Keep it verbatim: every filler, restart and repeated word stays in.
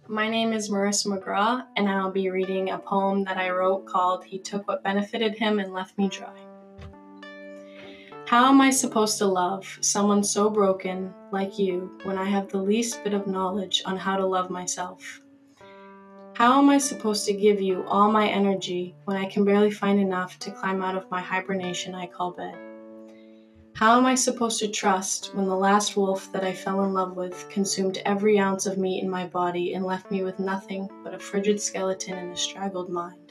My name is Marissa McGraw, and I'll be reading a poem that I wrote called He Took What Benefited Him and Left Me Dry. How am I supposed to love someone so broken like you when I have the least bit of knowledge on how to love myself? How am I supposed to give you all my energy when I can barely find enough to climb out of my hibernation I call bed? How am I supposed to trust when the last wolf that I fell in love with consumed every ounce of meat in my body and left me with nothing but a frigid skeleton and a straggled mind?